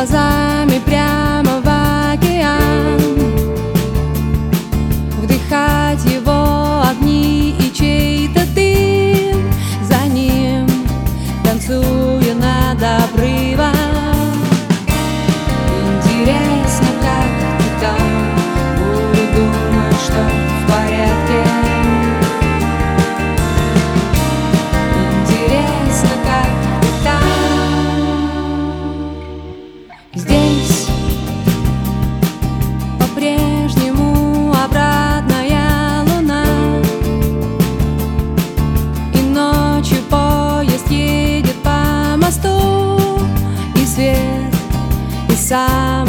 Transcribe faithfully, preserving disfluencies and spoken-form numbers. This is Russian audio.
глазами прямо в океан, вдыхать его огни и чей-то дым, за ним танцуя над обрывом. Интересно, как ты там, буду думать, что в порядке. Интересно, как ты там. Здесь по-прежнему обратная луна, и ночью поезд едет по мосту, и свет, и сам